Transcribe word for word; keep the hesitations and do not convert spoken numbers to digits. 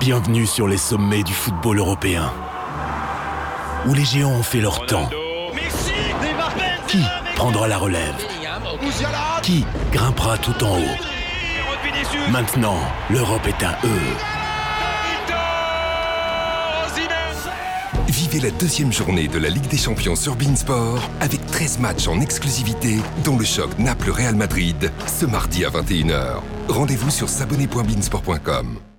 Bienvenue sur les sommets du football européen, où les géants ont fait leur temps. Qui prendra la relève? Qui grimpera tout en haut? Maintenant, l'Europe est à eux. Vivez la deuxième journée de la Ligue des Champions sur beIN Sport avec treize matchs en exclusivité, dont le choc Naples-Real Madrid, ce mardi à vingt et une heures. Rendez-vous sur s'abonner point bein sport point com.